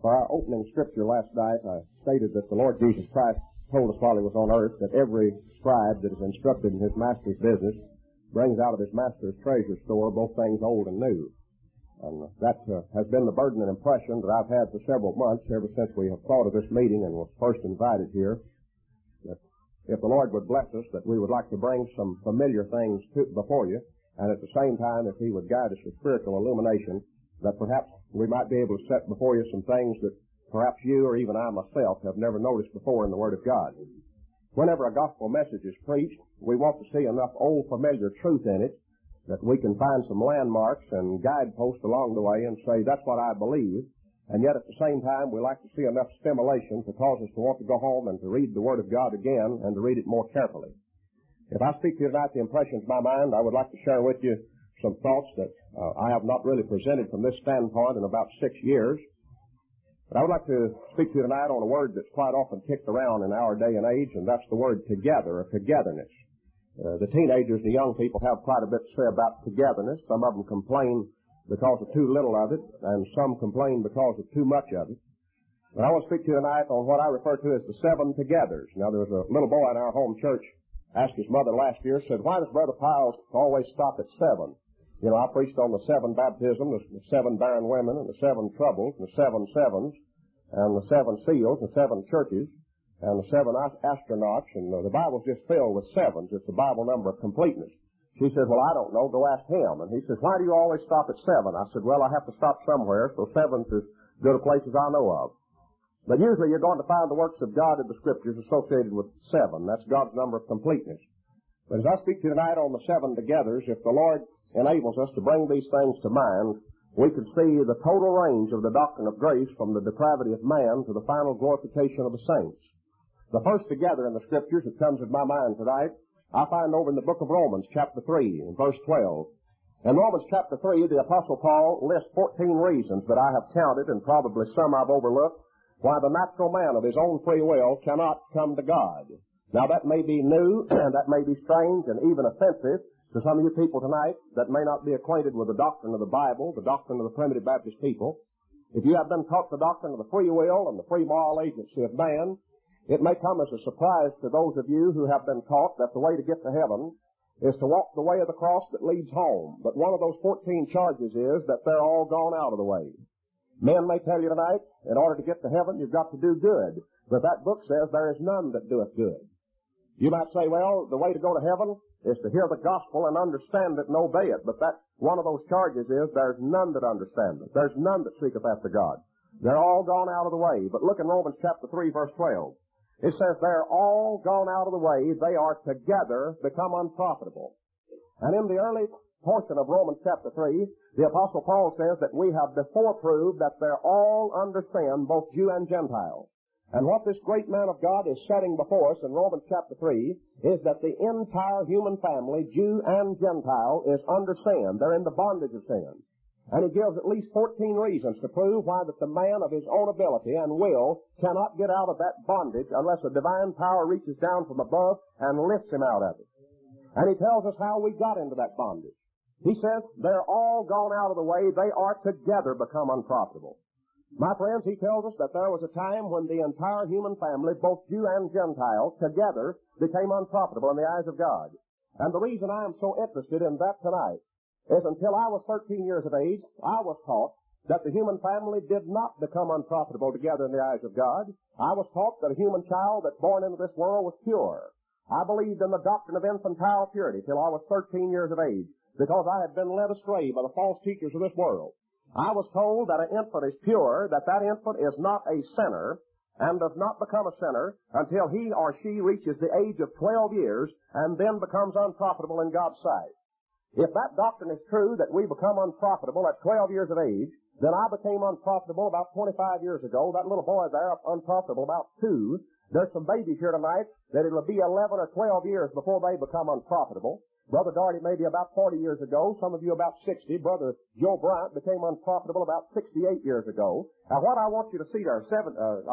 For our opening scripture last night, I stated that the Lord Jesus Christ told us while he was on earth that every scribe that is instructed in his master's business brings out of his master's treasure store both things old and new. And that has been the burden and impression that I've had for several months ever since we have thought of this meeting and was first invited here. That if the Lord would bless us, that we would like to bring some familiar things before you, and at the same time, if he would guide us with spiritual illumination, that perhaps we might be able to set before you some things that perhaps you or even I myself have never noticed before in the Word of God. Whenever a gospel message is preached, we want to see enough old familiar truth in it that we can find some landmarks and guideposts along the way and say, that's what I believe. And yet at the same time, we like to see enough stimulation to cause us to want to go home and to read the Word of God again and to read it more carefully. If I speak to you tonight the impressions of my mind, I would like to share with you some thoughts that I have not really presented from this standpoint in about 6 years. But I would like to speak to you tonight on a word that's quite often kicked around in our day and age, and that's the word together, or togetherness. The teenagers, the young people, have quite a bit to say about togetherness. Some of them complain because of too little of it, and some complain because of too much of it. But I want to speak to you tonight on what I refer to as the 7 togethers. Now, there was a little boy in our home church asked his mother last year, said, why does Brother Piles always stop at 7? You know, I preached on the 7 baptisms, the 7 barren women, and the 7 troubles, and the 7 sevens, and the 7 seals, the 7 churches, and the 7 astronauts, and the Bible's just filled with 7s. It's the Bible number of completeness. She said, well, I don't know. Go ask him. And he says, why do you always stop at 7? I said, well, I have to stop somewhere, so 7's as good a place as I know of. But usually you're going to find the works of God in the Scriptures associated with 7. That's God's number of completeness. But as I speak to you tonight on the 7 togethers, if the Lord enables us to bring these things to mind, we can see the total range of the doctrine of grace from the depravity of man to the final glorification of the saints. The first together in the Scriptures that comes to my mind tonight, I find over in the book of Romans, chapter 3, and verse 12. In Romans chapter 3, the Apostle Paul lists 14 reasons that I have counted, and probably some I've overlooked, why the natural man of his own free will cannot come to God. Now that may be new, and that may be strange, and even offensive to some of you people tonight that may not be acquainted with the doctrine of the Bible, the doctrine of the primitive Baptist people. If you have been taught the doctrine of the free will and the free moral agency of man, it may come as a surprise to those of you who have been taught that the way to get to heaven is to walk the way of the cross that leads home. But one of those 14 charges is that they're all gone out of the way. Men may tell you tonight, in order to get to heaven, you've got to do good. But that book says there is none that doeth good. You might say, well, the way to go to heaven is to hear the gospel and understand it and obey it. But that one of those charges is there's none that understand it. There's none that seeketh after God. They're all gone out of the way. But look in Romans chapter 3, verse 12. It says they're all gone out of the way. They are together become unprofitable. And in the early portion of Romans chapter 3, the Apostle Paul says that we have before proved that they're all under sin, both Jew and Gentile. And what this great man of God is setting before us in Romans chapter 3 is that the entire human family, Jew and Gentile, is under sin. They're in the bondage of sin. And he gives at least 14 reasons to prove why that the man of his own ability and will cannot get out of that bondage unless a divine power reaches down from above and lifts him out of it. And he tells us how we got into that bondage. He says they're all gone out of the way. They are together become unprofitable. My friends, he tells us that there was a time when the entire human family, both Jew and Gentile, together became unprofitable in the eyes of God. And the reason I am so interested in that tonight is until I was 13 years of age, I was taught that the human family did not become unprofitable together in the eyes of God. I was taught that a human child that's born into this world was pure. I believed in the doctrine of infantile purity till I was 13 years of age because I had been led astray by the false teachers of this world. I was told that an infant is pure, that that infant is not a sinner, and does not become a sinner until he or she reaches the age of 12 years and then becomes unprofitable in God's sight. If that doctrine is true, that we become unprofitable at 12 years of age, then I became unprofitable about 25 years ago. That little boy there, unprofitable about 2. There's some babies here tonight that it'll be 11 or 12 years before they become unprofitable. Brother Darty maybe about 40 years ago. Some of you about 60. Brother Joe Bryant became unprofitable about 68 years ago. Now what I want you to see there, 68.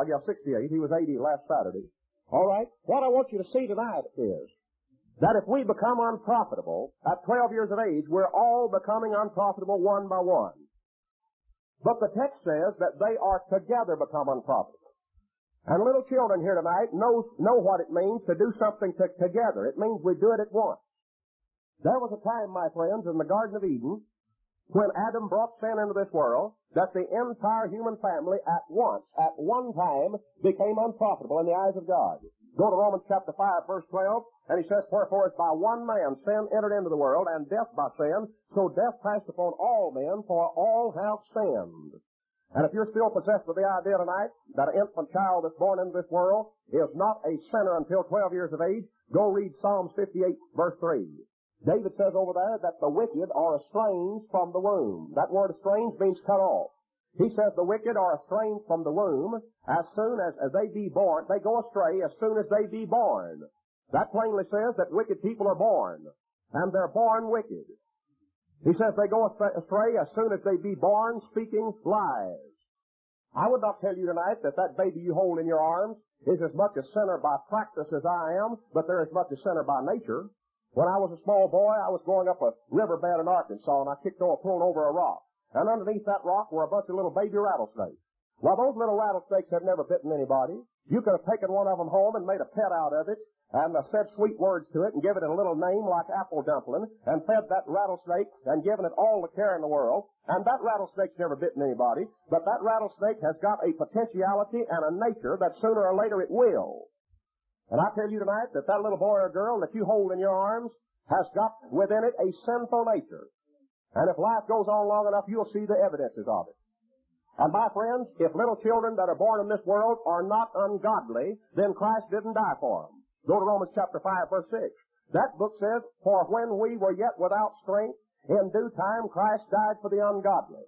He was 80 last Saturday. All right. What I want you to see tonight is that if we become unprofitable at 12 years of age, we're all becoming unprofitable one by one. But the text says that they are together become unprofitable. And little children here tonight know what it means to do something together. It means we do it at once. There was a time, my friends, in the Garden of Eden, when Adam brought sin into this world, that the entire human family at once, at one time, became unprofitable in the eyes of God. Go to Romans chapter 5, verse 12, and he says, "Wherefore as by one man sin entered into the world, and death by sin, so death passed upon all men, for all have sinned." And if you're still possessed with the idea tonight that an infant child that's born into this world is not a sinner until 12 years of age, go read Psalms 58, verse 3. David says over there that the wicked are estranged from the womb. That word estranged means cut off. He says the wicked are estranged from the womb as soon as they be born. They go astray as soon as they be born. That plainly says that wicked people are born, and they're born wicked. He says they go astray as soon as they be born speaking lies. I would not tell you tonight that that baby you hold in your arms is as much a sinner by practice as I am, but they're as much a sinner by nature. When I was a small boy, I was going up a riverbed in Arkansas, and I pulled over a rock. And underneath that rock were a bunch of little baby rattlesnakes. Well, those little rattlesnakes have never bitten anybody. You could have taken one of them home and made a pet out of it, and said sweet words to it, and given it a little name like apple dumpling, and fed that rattlesnake, and given it all the care in the world. And that rattlesnake's never bitten anybody, but that rattlesnake has got a potentiality and a nature that sooner or later it will. And I tell you tonight that that little boy or girl that you hold in your arms has got within it a sinful nature. And if life goes on long enough, you'll see the evidences of it. And my friends, if little children that are born in this world are not ungodly, then Christ didn't die for them. Go to Romans chapter 5, verse 6. That book says, "For when we were yet without strength, in due time Christ died for the ungodly."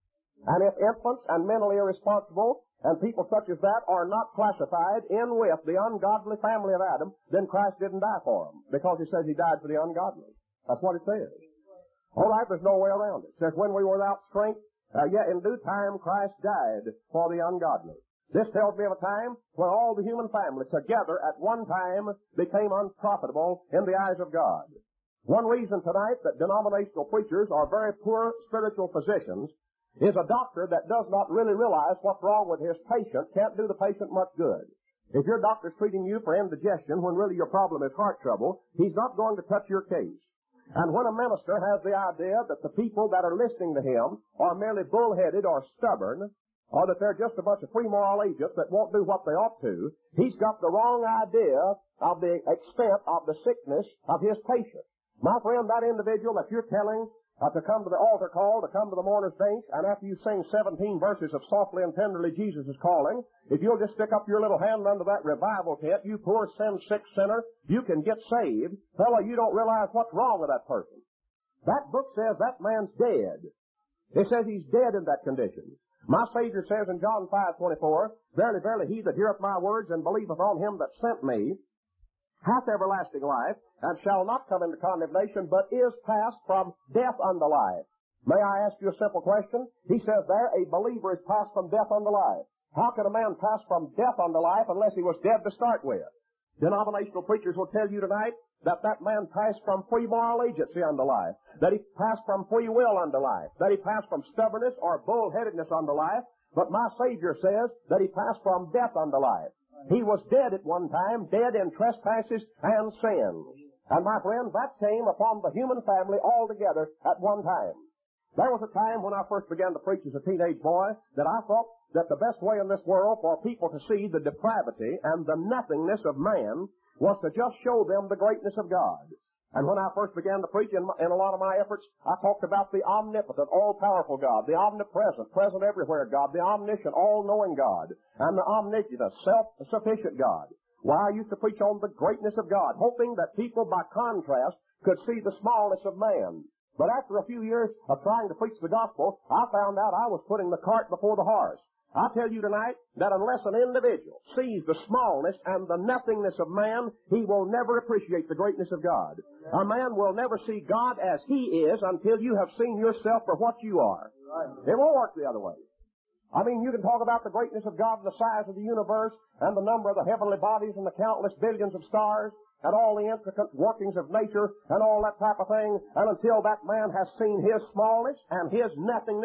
And if infants and mentally irresponsible and people such as that are not classified in with the ungodly family of Adam, then Christ didn't die for them, because he says he died for the ungodly. That's what it says. All right, there's no way around it. It says, when we were without strength, yet in due time Christ died for the ungodly. This tells me of a time when all the human family together at one time became unprofitable in the eyes of God. One reason tonight that denominational preachers are very poor spiritual physicians is a doctor that does not really realize what's wrong with his patient can't do the patient much good. If your doctor's treating you for indigestion when really your problem is heart trouble, he's not going to touch your case. And when a minister has the idea that the people that are listening to him are merely bullheaded or stubborn, or that they're just a bunch of free moral agents that won't do what they ought to, he's got the wrong idea of the extent of the sickness of his patient. My friend, that individual that you're telling to come to the altar call, to come to the mourner's bench, and after you sing 17 verses of Softly and Tenderly Jesus is Calling, if you'll just stick up your little hand under that revival tent, you poor sin-sick sinner, you can get saved. Fellow, you don't realize what's wrong with that person. That book says that man's dead. It says he's dead in that condition. My Savior says in John 5:24, "Verily, verily, he that heareth my words and believeth on him that sent me hath everlasting life, and shall not come into condemnation, but is passed from death unto life." May I ask you a simple question? He says there, a believer is passed from death unto life. How can a man pass from death unto life unless he was dead to start with? Denominational preachers will tell you tonight that that man passed from free moral agency unto life, that he passed from free will unto life, that he passed from stubbornness or bullheadedness unto life, but my Savior says that he passed from death unto life. He was dead at one time, dead in trespasses and sins. And my friend, that came upon the human family altogether at one time. There was a time when I first began to preach as a teenage boy that I thought that the best way in this world for people to see the depravity and the nothingness of man was to just show them the greatness of God. And when I first began to preach in a lot of my efforts, I talked about the omnipotent, all-powerful God, the omnipresent, present everywhere God, the omniscient, all-knowing God, and the omniscient, self-sufficient God. Well, I used to preach on the greatness of God, hoping that people, by contrast, could see the smallness of man. But after a few years of trying to preach the gospel, I found out I was putting the cart before the horse. I tell you tonight that unless an individual sees the smallness and the nothingness of man, he will never appreciate the greatness of God. A man will never see God as he is until you have seen yourself for what you are. It won't work the other way. I mean, you can talk about the greatness of God and the size of the universe and the number of the heavenly bodies and the countless billions of stars and all the intricate workings of nature and all that type of thing, and until that man has seen his smallness and his nothingness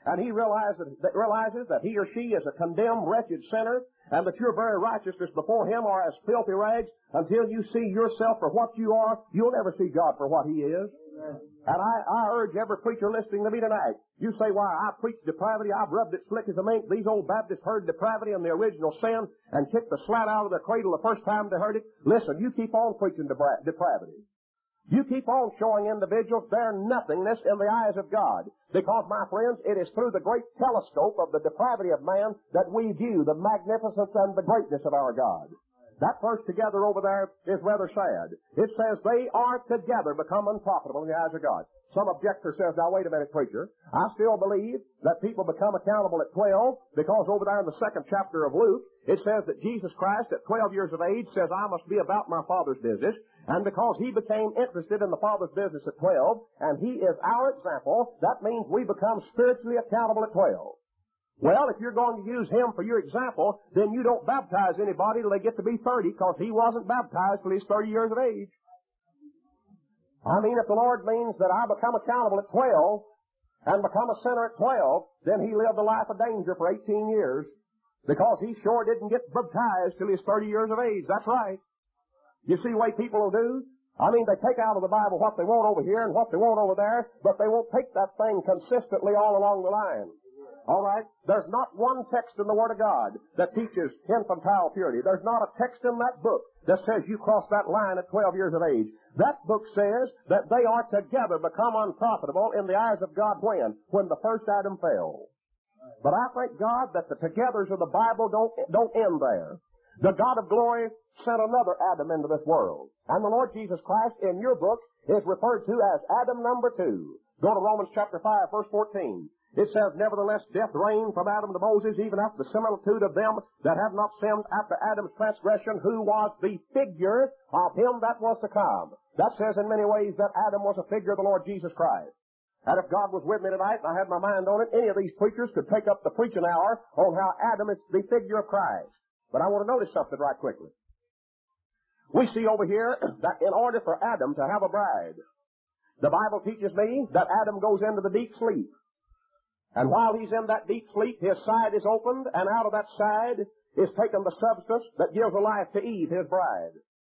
and he realizes that he or she is a condemned, wretched sinner, and that your very righteousness before him are as filthy rags, until you see yourself for what you are, you'll never see God for what he is. Amen. And I urge every preacher listening to me tonight, you say, why, I preach depravity, I've rubbed it slick as a mink. These old Baptists heard depravity and the original sin and kicked the slat out of their cradle the first time they heard it. Listen, you keep on preaching depravity. You keep on showing individuals their nothingness in the eyes of God. Because, my friends, it is through the great telescope of the depravity of man that we view the magnificence and the greatness of our God. That verse together over there is rather sad. It says, they are together become unprofitable in the eyes of God. Some objector says, now wait a minute, preacher. I still believe that people become accountable at 12 because over there in the 2nd chapter of Luke, it says that Jesus Christ at 12 years of age says, I must be about my Father's business. And because he became interested in the Father's business at 12, and he is our example, that means we become spiritually accountable at 12. Well, if you're going to use him for your example, then you don't baptize anybody till they get to be 30, because he wasn't baptized till he's 30 years of age. I mean, if the Lord means that I become accountable at 12 and become a sinner at 12, then he lived a life of danger for 18 years, because he sure didn't get baptized till he's 30 years of age. That's right. You see the way people will do? I mean, they take out of the Bible what they want over here and what they want over there, but they won't take that thing consistently all along the line. All right? There's not one text in the Word of God that teaches infantile purity. There's not a text in that book that says you cross that line at 12 years of age. That book says that they are together become unprofitable in the eyes of God when? When the first Adam fell. But I thank God that the togethers of the Bible don't end there. The God of glory sent another Adam into this world. And the Lord Jesus Christ in your book is referred to as Adam number 2. Go to Romans chapter 5, verse 14. It says, nevertheless, death reigned from Adam to Moses, even after the similitude of them that have not sinned after Adam's transgression, who was the figure of him that was to come. That says in many ways that Adam was a figure of the Lord Jesus Christ. And if God was with me tonight and I had my mind on it, any of these preachers could take up the preaching hour on how Adam is the figure of Christ. But I want to notice something right quickly. We see over here that in order for Adam to have a bride, the Bible teaches me that Adam goes into the deep sleep. And while he's in that deep sleep, his side is opened, and out of that side is taken the substance that gives a life to Eve, his bride.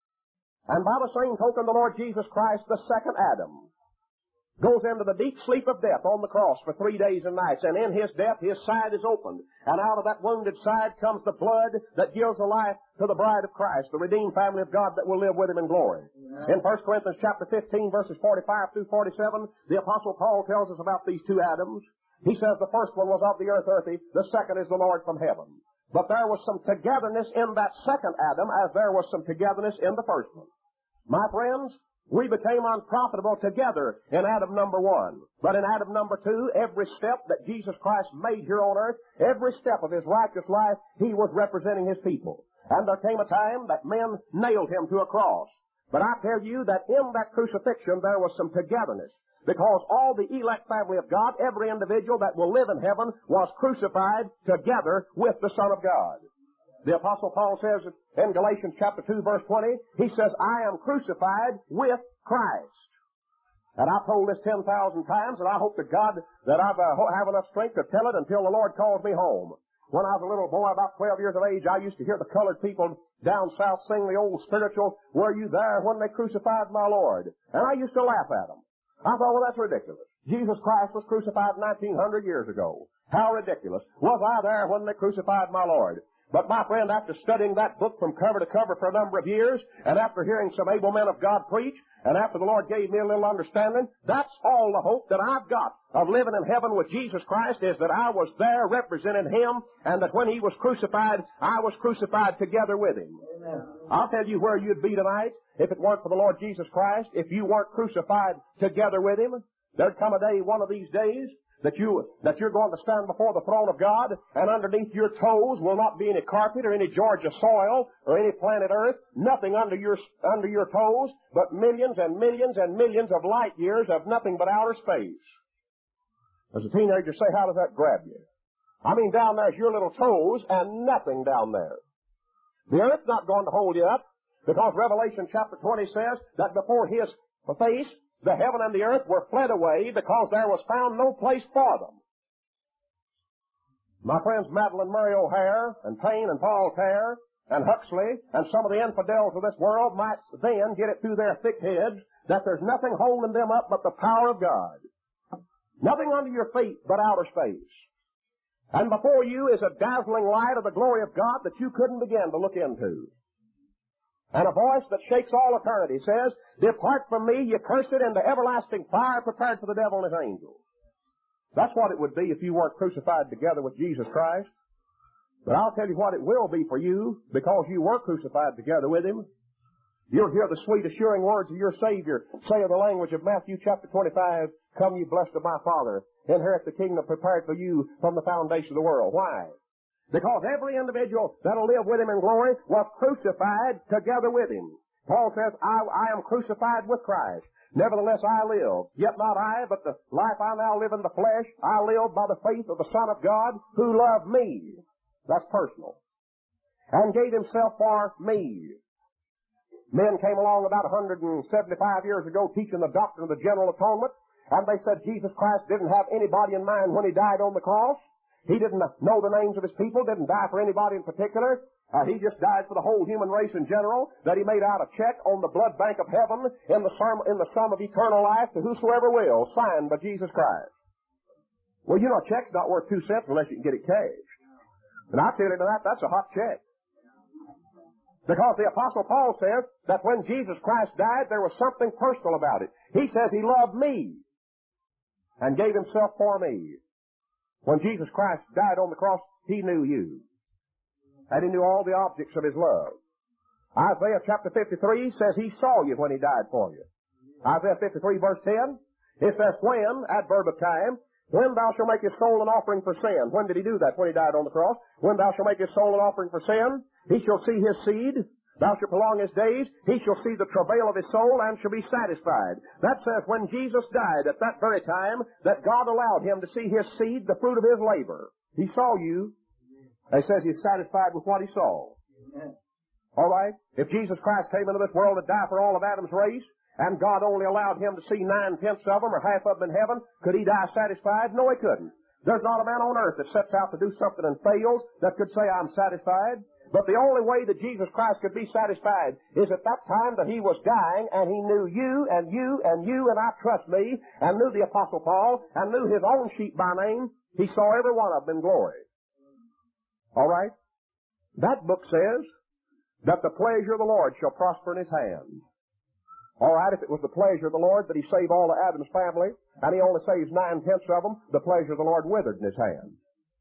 And by the same token, the Lord Jesus Christ, the second Adam, goes into the deep sleep of death on the cross for 3 days and nights. And in his death, his side is opened. And out of that wounded side comes the blood that gives a life to the bride of Christ, the redeemed family of God that will live with him in glory. Amen. In 1 Corinthians chapter 15, verses 45 through 47, the Apostle Paul tells us about these two Adams. He says the first one was of the earth earthy, the second is the Lord from heaven. But there was some togetherness in that second Adam as there was some togetherness in the first one. My friends, we became unprofitable together in Adam number 1. But in Adam number 2, every step that Jesus Christ made here on earth, every step of his righteous life, he was representing his people. And there came a time that men nailed him to a cross. But I tell you that in that crucifixion there was some togetherness. Because all the elect family of God, every individual that will live in heaven, was crucified together with the Son of God. The Apostle Paul says in Galatians chapter 2, verse 20, he says, I am crucified with Christ. And I've told this 10,000 times, and I hope to God that I have enough strength to tell it until the Lord calls me home. When I was a little boy, about 12 years of age, I used to hear the colored people down south sing the old spiritual, were you there when they crucified my Lord? And I used to laugh at them. I thought, well, that's ridiculous. Jesus Christ was crucified 1,900 years ago. How ridiculous. Was I there when they crucified my Lord? But my friend, after studying that book from cover to cover for a number of years, and after hearing some able men of God preach, and after the Lord gave me a little understanding, that's all the hope that I've got of living in heaven with Jesus Christ, is that I was there representing him, and that when he was crucified, I was crucified together with him. Amen. I'll tell you where you'd be tonight if it weren't for the Lord Jesus Christ, if you weren't crucified together with him. There'd come a day, one of these days, that you're going to stand before the throne of God, and underneath your toes will not be any carpet or any Georgia soil or any planet Earth, nothing under your toes, but millions and millions and millions of light years of nothing but outer space. As a teenager, say, how does that grab you? I mean, down there's your little toes and nothing down there. The earth's not going to hold you up, because Revelation chapter 20 says that before his face, the heaven and the earth were fled away, because there was found no place for them. My friends Madeline Murray O'Hare and Payne and Paul Tare and Huxley and some of the infidels of this world might then get it through their thick heads that there's nothing holding them up but the power of God. Nothing under your feet but outer space. And before you is a dazzling light of the glory of God that you couldn't begin to look into. And a voice that shakes all eternity says, "Depart from me, ye cursed, into everlasting fire prepared for the devil and his angels." That's what it would be if you weren't crucified together with Jesus Christ. But I'll tell you what it will be for you, because you were crucified together with Him. You'll hear the sweet, assuring words of your Savior say in the language of Matthew chapter 25, "Come, ye blessed of my Father, inherit the kingdom prepared for you from the foundation of the world." Why? Because every individual that'll live with Him in glory was crucified together with Him. Paul says, I am crucified with Christ. Nevertheless I live. Yet not I, but the life I now live in the flesh, I live by the faith of the Son of God, who loved me. That's personal. And gave Himself for me. Men came along about 175 years ago teaching the doctrine of the general atonement, and they said Jesus Christ didn't have anybody in mind when He died on the cross. He didn't know the names of His people, didn't die for anybody in particular. He just died for the whole human race in general, that He made out a check on the blood bank of heaven in the sum of eternal life to whosoever will, signed by Jesus Christ. Well, you know, a check's not worth 2 cents unless you can get it cashed. And I tell you that's a hot check. Because the Apostle Paul says that when Jesus Christ died, there was something personal about it. He says He loved me and gave Himself for me. When Jesus Christ died on the cross, He knew you. And He knew all the objects of His love. Isaiah chapter 53 says He saw you when He died for you. Isaiah 53 verse 10, it says, when, adverb of time, when thou shalt make His soul an offering for sin. When did He do that? When He died on the cross. When thou shalt make His soul an offering for sin, He shall see His seed. Thou shalt prolong His days. He shall see the travail of His soul and shall be satisfied. That says when Jesus died at that very time, that God allowed Him to see His seed, the fruit of His labor. He saw you. He says He's satisfied with what He saw. All right? If Jesus Christ came into this world to die for all of Adam's race, and God only allowed Him to see 9/10 of them or half of them in heaven, could He die satisfied? No, He couldn't. There's not a man on earth that sets out to do something and fails that could say, I'm satisfied. But the only way that Jesus Christ could be satisfied is at that time that He was dying and He knew you and you and you and I trust me, and knew the Apostle Paul and knew His own sheep by name. He saw every one of them in glory. All right? That book says that the pleasure of the Lord shall prosper in His hand. All right, if it was the pleasure of the Lord that He saved all of Adam's family, and He only saves 9/10 of them, the pleasure of the Lord withered in His hand.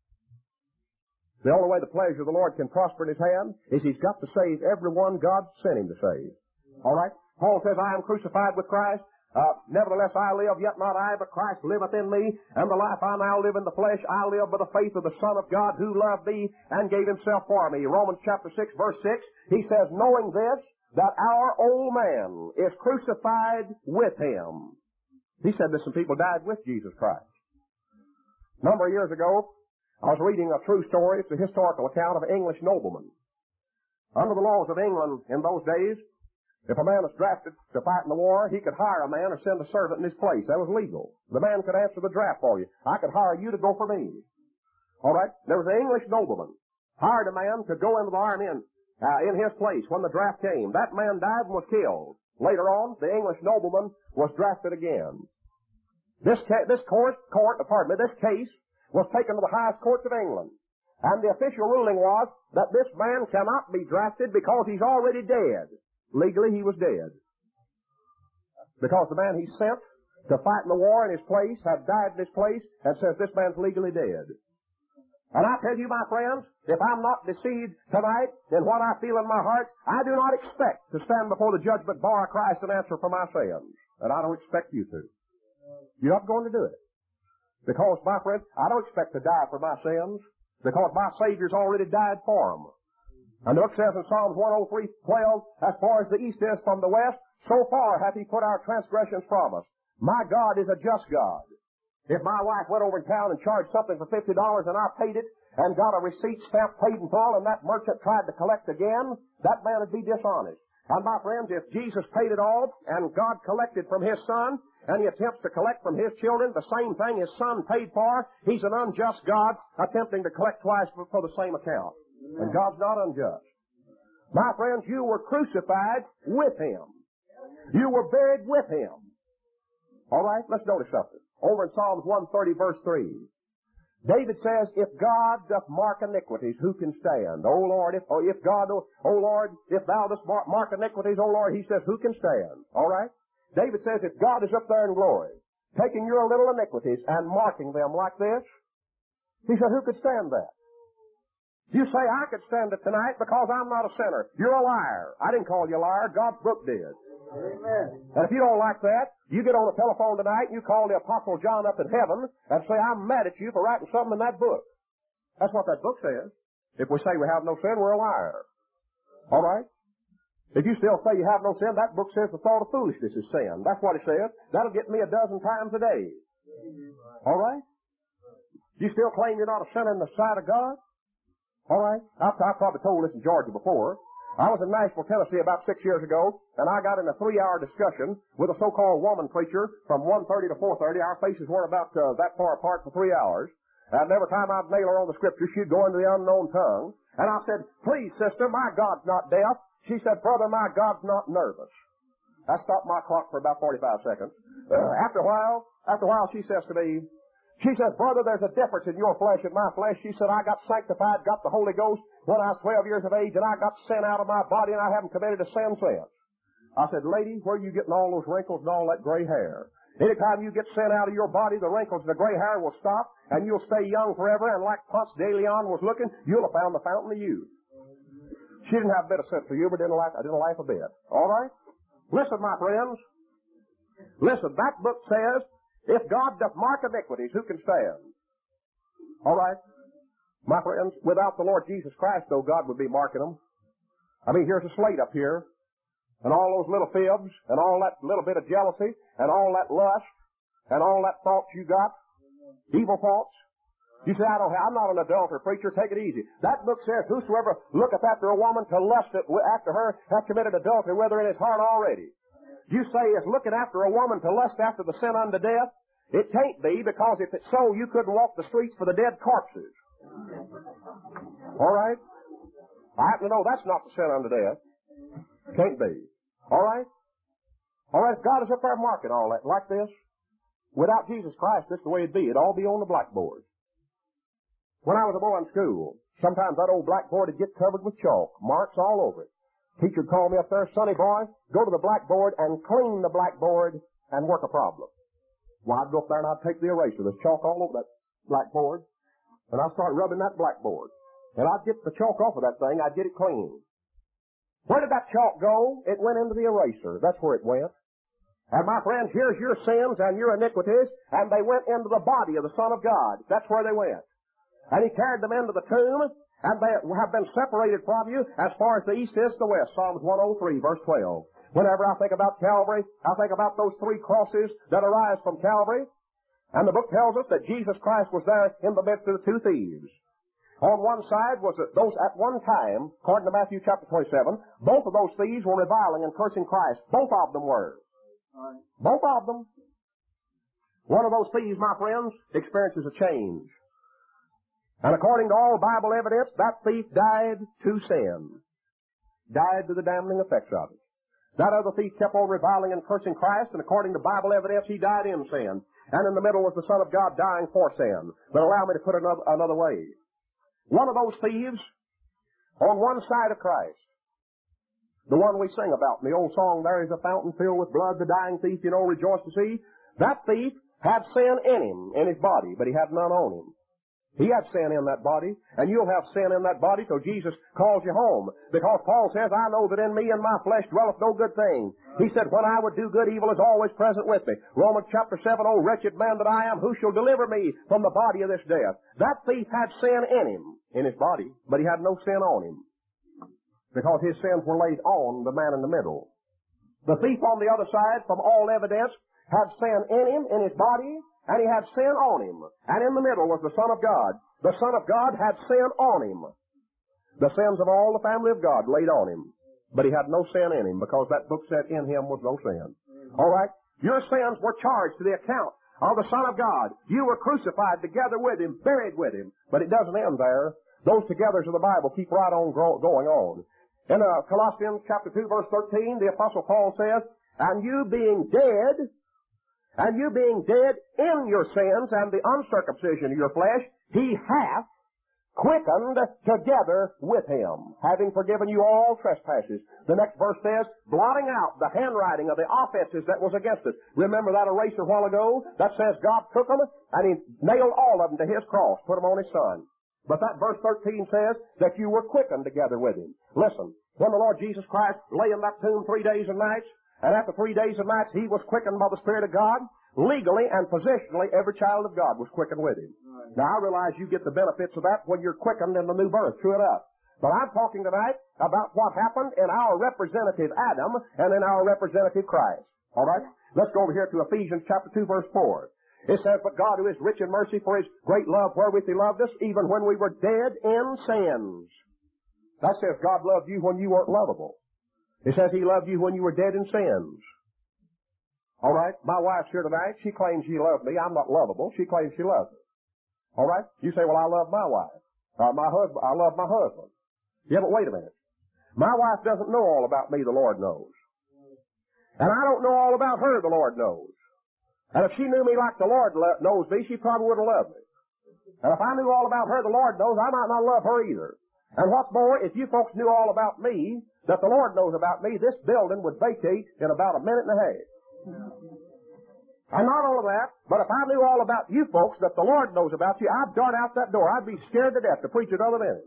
The only way the pleasure of the Lord can prosper in His hand is He's got to save everyone God sent Him to save. All right? Paul says, I am crucified with Christ. Nevertheless I live, yet not I, but Christ liveth in me. And the life I now live in the flesh, I live by the faith of the Son of God, who loved me and gave Himself for me. Romans chapter 6, verse 6, he says, knowing this, that our old man is crucified with Him. He said that some people died with Jesus Christ. A number of years ago, I was reading a true story. It's a historical account of an English nobleman. Under the laws of England in those days, if a man was drafted to fight in the war, he could hire a man or send a servant in his place. That was legal. The man could answer the draft for you. I could hire you to go for me. All right? There was an English nobleman. Hired a man to go into the army in his place when the draft came. That man died and was killed. Later on, the English nobleman was drafted again. This case was taken to the highest courts of England. And the official ruling was that this man cannot be drafted because he's already dead. Legally, he was dead. Because the man he sent to fight in the war in his place had died in his place, and says this man's legally dead. And I tell you, my friends, if I'm not deceived tonight in what I feel in my heart, I do not expect to stand before the judgment bar of Christ and answer for my sins. And I don't expect you to. You're not going to do it. Because, my friend, I don't expect to die for my sins, because my Savior's already died for them. And the book says in Psalms 103:12, as far as the east is from the west, so far hath He put our transgressions from us. My God is a just God. If my wife went over in town and charged something for $50 and I paid it and got a receipt stamped paid in full and that merchant tried to collect again, that man would be dishonest. And my friends, if Jesus paid it all and God collected from His Son and he attempts to collect from his children the same thing his son paid for, he's an unjust God attempting to collect twice for the same account. And God's not unjust. My friends, you were crucified with him. You were buried with him. All right, let's notice something. Over in Psalms 130, verse 3. David says, if God doth mark iniquities, who can stand? O Lord, if thou dost mark iniquities, O Lord, he says, who can stand? All right? David says, if God is up there in glory, taking your little iniquities and marking them like this, he said, who could stand that? You say, I could stand it tonight because I'm not a sinner. You're a liar. I didn't call you a liar. God's book did. Amen. And if you don't like that, you get on the telephone tonight and you call the Apostle John up in heaven and say, I'm mad at you for writing something in that book. That's what that book says. If we say we have no sin, we're a liar. All right? If you still say you have no sin, that book says the thought of foolishness is sin. That's what it says. That'll get me 12 times a day. All right? You still claim you're not a sinner in the sight of God? All right? I've probably told this in Georgia before. I was in Nashville, Tennessee about 6 years ago, and I got in a 3-hour discussion with a so-called woman preacher from 1:30 to 4:30. Our faces weren't about that far apart for 3 hours. And every time I'd nail her on the scripture, she'd go into the unknown tongue. And I said, please, sister, my God's not deaf. She said, brother, my God's not nervous. I stopped my clock for about 45 seconds. After a while, she says to me, she says, brother, there's a difference in your flesh and my flesh. She said, I got sanctified, got the Holy Ghost when I was 12 years of age, and I got sin out of my body, and I haven't committed a sin since. I said, lady, where are you getting all those wrinkles and all that gray hair? Anytime you get sin out of your body, the wrinkles and the gray hair will stop, and you'll stay young forever, and like Ponce de Leon was looking, you'll have found the fountain of youth. She didn't have a bit of sense of humor, I didn't laugh a bit. All right? Listen, my friends. Listen, that book says, if God doth mark iniquities, who can stand? All right. My friends, without the Lord Jesus Christ, though, God would be marking them. I mean, here's a slate up here, and all those little fibs, and all that little bit of jealousy, and all that lust, and all that thoughts you got, evil thoughts. You say, I'm not an adulterer, preacher, take it easy. That book says, whosoever looketh after a woman to lust after her hath committed adultery with her in his heart already. You say it's looking after a woman to lust after the sin unto death? It can't be, because if it's so, you couldn't walk the streets for the dead corpses. All right? I happen to know that's not the sin unto death. Can't be. All right? All right, if God is up there marking all that like this, without Jesus Christ, this is the way it'd be. It'd all be on the blackboard. When I was a boy in school, sometimes that old blackboard would get covered with chalk, marks all over it. Teacher'd call me up there, sonny boy, go to the blackboard and clean the blackboard and work a problem. Well, I'd go up there and I'd take the eraser. There's chalk all over that blackboard. And I'd start rubbing that blackboard. And I'd get the chalk off of that thing. I'd get it clean. Where did that chalk go? It went into the eraser. That's where it went. And my friends, here's your sins and your iniquities, and they went into the body of the Son of God. That's where they went. And he carried them into the tomb, and they have been separated from you as far as the east is to the west. Psalms 103, verse 12. Whenever I think about Calvary, I think about those 3 crosses that arise from Calvary. And the book tells us that Jesus Christ was there in the midst of the 2 thieves. On one side was those at one time, according to Matthew chapter 27, both of those thieves were reviling and cursing Christ. Both of them were. Both of them. One of those thieves, my friends, experiences a change. And according to all Bible evidence, that thief died to sin. Died to the damning effects of it. That other thief kept on reviling and cursing Christ, and according to Bible evidence, he died in sin. And in the middle was the Son of God dying for sin. But allow me to put it another way. One of those thieves, on one side of Christ, the one we sing about in the old song, there is a fountain filled with blood, the dying thief, rejoice to see. That thief had sin in him, in his body, but he had none on him. He had sin in that body, and you'll have sin in that body till Jesus calls you home. Because Paul says, I know that in me and my flesh dwelleth no good thing. He said, when I would do good, evil is always present with me. Romans chapter 7, O wretched man that I am, who shall deliver me from the body of this death? That thief had sin in him, in his body, but he had no sin on him. Because his sins were laid on the man in the middle. The thief on the other side, from all evidence, had sin in him, in his body, and he had sin on him. And in the middle was the Son of God. The Son of God had sin on him. The sins of all the family of God laid on him. But he had no sin in him, because that book said in him was no sin. All right? Your sins were charged to the account of the Son of God. You were crucified together with Him, buried with Him. But it doesn't end there. Those togethers of the Bible keep right on going on. In Colossians chapter 2, verse 13, the Apostle Paul says, and you being dead in your sins and the uncircumcision of your flesh, He hath quickened together with Him, having forgiven you all trespasses. The next verse says, blotting out the handwriting of the offenses that was against us. Remember that eraser a while ago? That says God took them and He nailed all of them to His cross, put them on His Son. But that verse 13 says that you were quickened together with Him. Listen, when the Lord Jesus Christ lay in that tomb 3 days and nights, and after 3 days and nights He was quickened by the Spirit of God, legally and positionally every child of God was quickened with Him. Now, I realize you get the benefits of that when you're quickened in the new birth. True enough. But I'm talking tonight about what happened in our representative Adam and in our representative Christ. All right? Let's go over here to Ephesians chapter 2, verse 4. It says, but God, who is rich in mercy for His great love wherewith He loved us, even when we were dead in sins. That says God loved you when you weren't lovable. It says He loved you when you were dead in sins. All right? My wife's here tonight. She claims she loved me. I'm not lovable. She claims she loves me. All right? You say, well, I love my wife. I love my husband. Yeah, but wait a minute. My wife doesn't know all about me, the Lord knows. And I don't know all about her, the Lord knows. And if she knew me like the Lord knows me, she probably wouldn't love me. And if I knew all about her, the Lord knows, I might not love her either. And what's more, if you folks knew all about me, that the Lord knows about me, this building would vacate in about a minute and a half. And not all of that, but if I knew all about you folks that the Lord knows about you, I'd dart out that door. I'd be scared to death to preach another minute.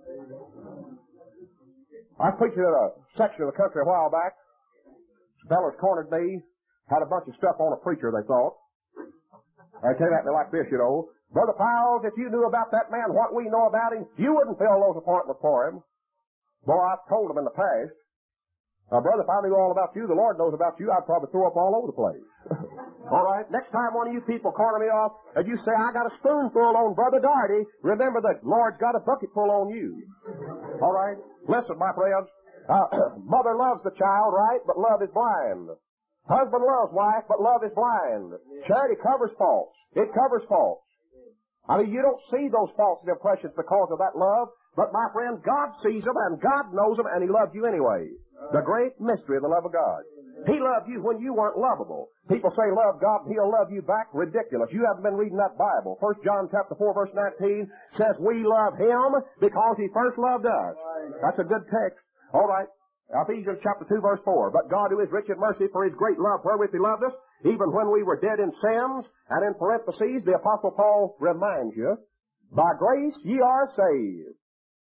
I was preaching in a section of the country a while back. Some fellas cornered me, had a bunch of stuff on a preacher, they thought. They came at me like this, you know. Brother Powell, if you knew about that man, what we know about him, you wouldn't fill those appointments for him. Boy, I've told them in the past. Brother, if I knew all about you, the Lord knows about you, I'd probably throw up all over the place. All right? Next time one of you people corner me off and you say, I got a spoonful on Brother Darty, remember the Lord's got a bucketful on you. All right? Listen, my friends. Mother loves the child, right? But love is blind. Husband loves wife, but love is blind. Charity covers faults. It covers faults. I mean, you don't see those faults and impressions because of that love, but my friend, God sees them and God knows them and He loved you anyway. The great mystery of the love of God. He loved you when you weren't lovable. People say love God and He'll love you back. Ridiculous. You haven't been reading that Bible. 1 John chapter 4 verse 19 says we love Him because He first loved us. That's a good text. All right. Ephesians chapter 2 verse 4. But God, who is rich in mercy for His great love wherewith He loved us, even when we were dead in sins, and in parentheses, the Apostle Paul reminds you, by grace ye are saved.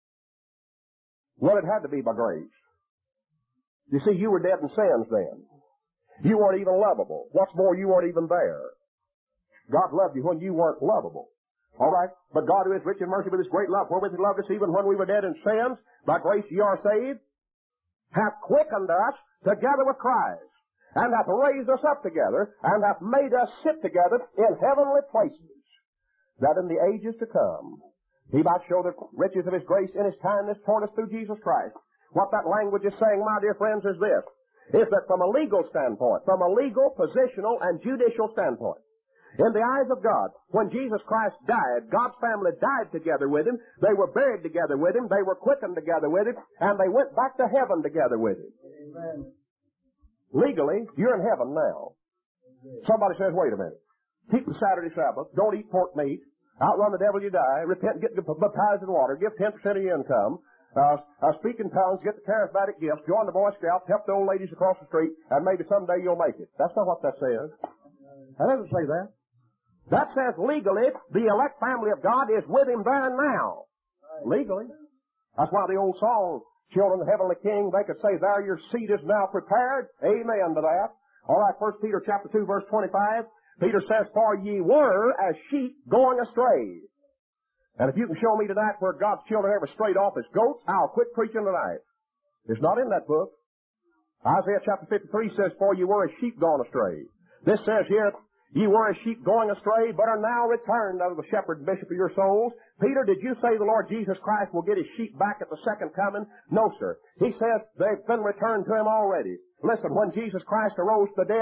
Well, it had to be by grace. You see, you were dead in sins then. You weren't even lovable. What's more, you weren't even there. God loved you when you weren't lovable. All right? But God, who is rich in mercy with His great love, wherewith He loved us even when we were dead in sins, by grace ye are saved, hath quickened us together with Christ, and hath raised us up together, and hath made us sit together in heavenly places, that in the ages to come He might show the riches of His grace in His kindness toward us through Jesus Christ. What that language is saying, my dear friends, is this, is that from a legal standpoint, from a legal, positional, and judicial standpoint, in the eyes of God, when Jesus Christ died, God's family died together with Him, they were buried together with Him, they were quickened together with Him, and they went back to heaven together with Him. Amen. Legally, you're in heaven now. Somebody says, wait a minute. Keep the Saturday Sabbath, don't eat pork meat, outrun the devil, you die, repent, get baptized in water, give 10% of your income, speak in tongues, get the charismatic gifts, join the Boy Scouts, help the old ladies across the street, and maybe someday you'll make it. That's not what that says. That doesn't say that. That says legally, the elect family of God is with Him there and now. Legally. That's why the old song, Children of the Heavenly King, they could say, there your seat is now prepared. Amen to that. All right, 1 Peter chapter 2, verse 25. Peter says, for ye were as sheep going astray. And if you can show me tonight where God's children ever strayed off as goats, I'll quit preaching tonight. It's not in that book. Isaiah chapter 53 says, for you were as sheep gone astray. This says here, ye were as sheep going astray, but are now returned unto the shepherd and bishop of your souls. Peter, did you say the Lord Jesus Christ will get His sheep back at the second coming? No, sir. He says they've been returned to Him already. Listen, when Jesus Christ arose from the dead,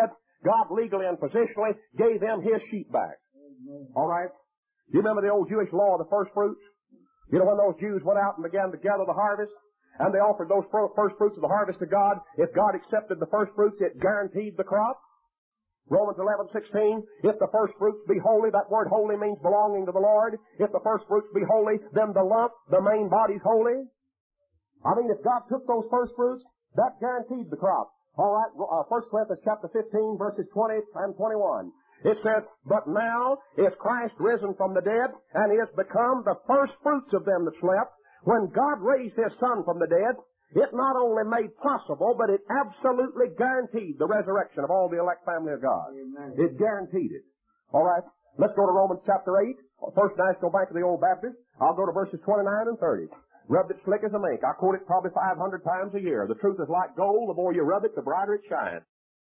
God legally and positionally gave them His sheep back. All right? You remember the old Jewish law of the first fruits? You know, when those Jews went out and began to gather the harvest, and they offered those first fruits of the harvest to God, if God accepted the first fruits, it guaranteed the crop. Romans 11:16, if the first fruits be holy, that word holy means belonging to the Lord. If the first fruits be holy, then the lump, the main body's holy. I mean, if God took those first fruits, that guaranteed the crop. All right, 1 Corinthians chapter 15, verses 20 and 21. It says, but now is Christ risen from the dead, and is become the first fruits of them that slept. When God raised His Son from the dead, it not only made possible, but it absolutely guaranteed the resurrection of all the elect family of God. Amen. It guaranteed it. All right, let's go to Romans chapter 8, First National Bank of the Old Baptist. I'll go to verses 29 and 30. Rubbed it slick as a mink. I quote it probably 500 times a year. The truth is like gold. The more you rub it, the brighter it shines.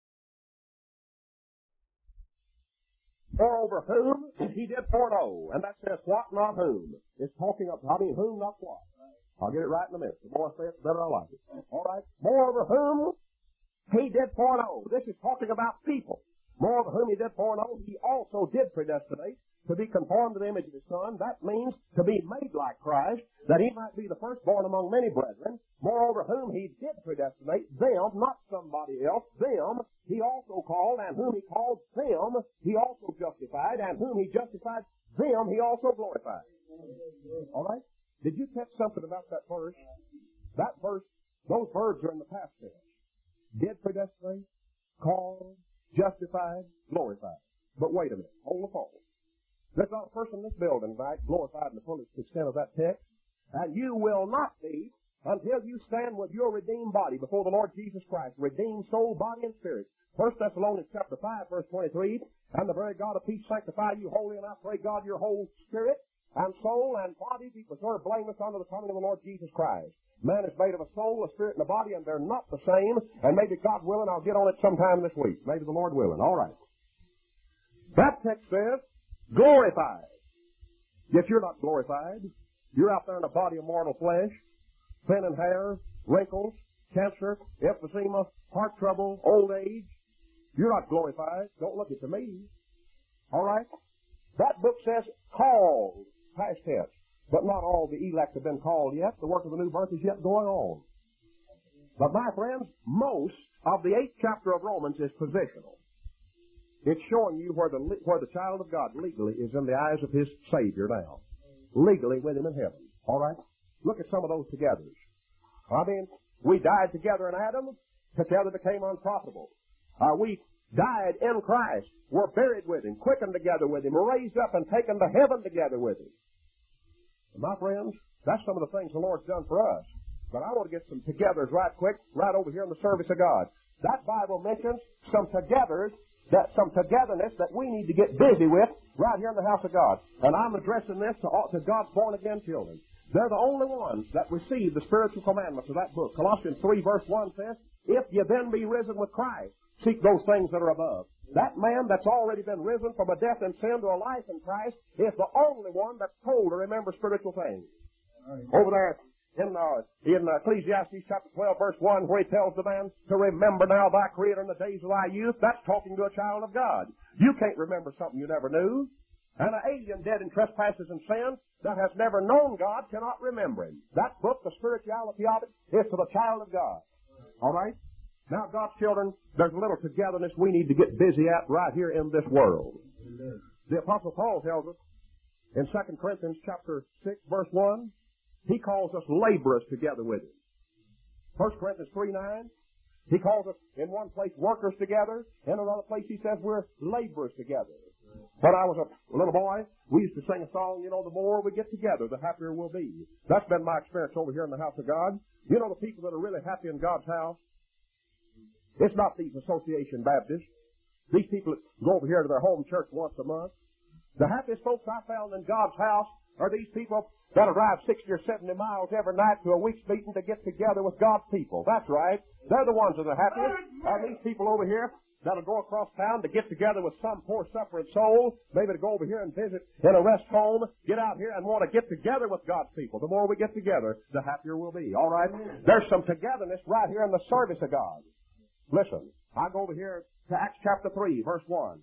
Moreover, whom He did foreknow. And that says what, not whom. It's talking of, whom, not what. I'll get it right in a minute. The more I say it, the better I like it. All right. Moreover, whom He did foreknow. This is talking about people. Moreover, whom He did foreknow, He also did predestinate to be conformed to the image of His Son. That means to be made like Christ, that He might be the firstborn among many brethren. Moreover, whom He did predestinate, them, not somebody else, them, He also called, and whom He called, them, He also justified, and whom He justified, them, He also glorified. All right? Did you catch something about that verse? That verse, those verbs are in the past tense. Did predestinate, called, justified, glorified. But wait a minute. Hold the phone. There's not a person in this building tonight glorified in the fullest extent of that text. And you will not be until you stand with your redeemed body before the Lord Jesus Christ. Redeemed soul, body, and spirit. 1 Thessalonians chapter 5, verse 23. And the very God of peace sanctify you wholly, and I pray God your whole spirit and soul and body be preserved blameless unto the coming of the Lord Jesus Christ. Man is made of a soul, a spirit, and a body, and they're not the same. And maybe God willing, I'll get on it sometime this week. Maybe the Lord willing. All right. That text says, glorified. Yet you're not glorified. You're out there in a body of mortal flesh, thin and hair, wrinkles, cancer, emphysema, heart trouble, old age. You're not glorified. Don't look it to me. All right? That book says called, past tense. But not all the elect have been called yet. The work of the new birth is yet going on. But my friends, most of the 8th chapter of Romans is positional. It's showing you where the child of God legally is in the eyes of his Savior now. Legally with Him in heaven. All right? Look at some of those togethers. We died together in Adam. Together became unprofitable. We died in Christ. We're buried with Him, quickened together with Him, raised up and taken to heaven together with Him. And my friends, that's some of the things the Lord's done for us. But I want to get some togethers right quick, right over here in the service of God. That Bible mentions some togetherness that we need to get busy with right here in the house of God. And I'm addressing this to God's born-again children. They're the only ones that receive the spiritual commandments of that book. Colossians 3 verse 1 says, if you then be risen with Christ, seek those things that are above. That man that's already been risen from a death in sin to a life in Christ is the only one that's told to remember spiritual things. Over there in Ecclesiastes chapter 12 verse 1 where he tells the man to remember now thy Creator in the days of thy youth, that's talking to a child of God. You can't remember something you never knew. And an alien dead in trespasses and sins that has never known God cannot remember Him. That book, the spirituality of it, is for the child of God. All right? Now, God's children, there's a little togetherness we need to get busy at right here in this world. Amen. The Apostle Paul tells us in 2 Corinthians chapter 6, verse 1, he calls us laborers together with Him. 1 Corinthians 3:9, he calls us in one place workers together. In another place he says we're laborers together. When I was a little boy, we used to sing a song, the more we get together, the happier we'll be. That's been my experience over here in the house of God. You know the people that are really happy in God's house? It's not these Association Baptists. These people that go over here to their home church once a month. The happiest folks I found in God's house are these people that'll drive 60 or 70 miles every night to a week's meeting to get together with God's people. That's right. They're the ones that are happiest. And these people over here that'll go across town to get together with some poor suffering soul, maybe to go over here and visit in a rest home, get out here and want to get together with God's people. The more we get together, the happier we'll be. All right? There's some togetherness right here in the service of God. Listen, I go over here to Acts chapter 3, verse 1.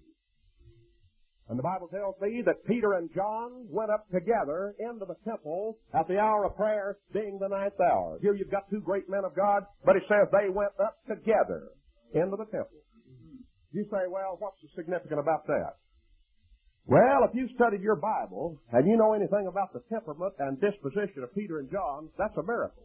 And the Bible tells me that Peter and John went up together into the temple at the hour of prayer, being the 9th hour. Here you've got two great men of God, but it says they went up together into the temple. You say, well, what's significant about that? Well, if you studied your Bible and you know anything about the temperament and disposition of Peter and John, that's a miracle.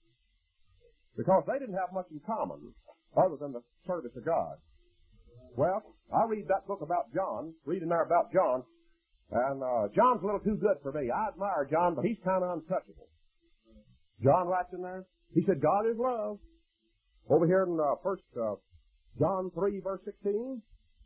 Because they didn't have much in common other than the service of God. Well, I read that book about John, reading there about John, and John's a little too good for me. I admire John, but he's kind of untouchable. John writes in there, he said, God is love. Over here in 1 John 3, verse 16,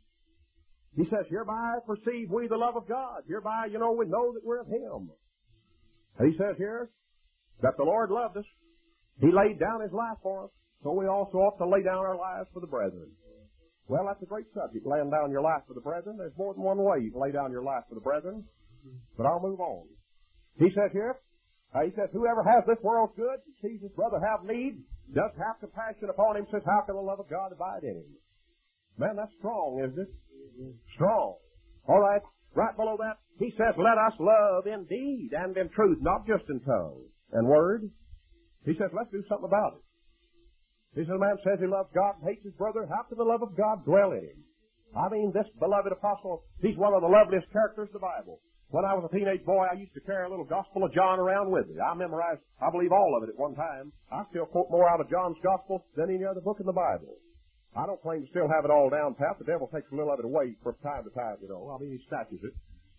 he says, hereby perceive we the love of God. Hereby, we know that we're of Him. And he says here that the Lord loved us. He laid down His life for us, so we also ought to lay down our lives for the brethren. Well, that's a great subject, laying down your life for the brethren. There's more than one way you can lay down your life for the brethren. But I'll move on. He says here, whoever has this world's good, sees his brother have need, does have compassion upon him, says, how can the love of God abide in him? Man, that's strong, isn't it? Strong. All right. Right below that, he says, let us love in deed and in truth, not just in tongue and word. He says, let's do something about it. He says, a man says he loves God and hates his brother. How can the love of God dwell in him? I mean, this beloved apostle, he's one of the loveliest characters in the Bible. When I was a teenage boy, I used to carry a little Gospel of John around with me. I memorized, I believe, all of it at one time. I still quote more out of John's Gospel than any other book in the Bible. I don't claim to still have it all down pat. The devil takes a little of it away from time to time, I mean, he snatches it.